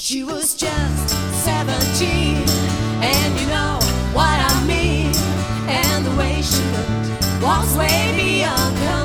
She was just 17, and you know what I mean. And the way she looked was way beyond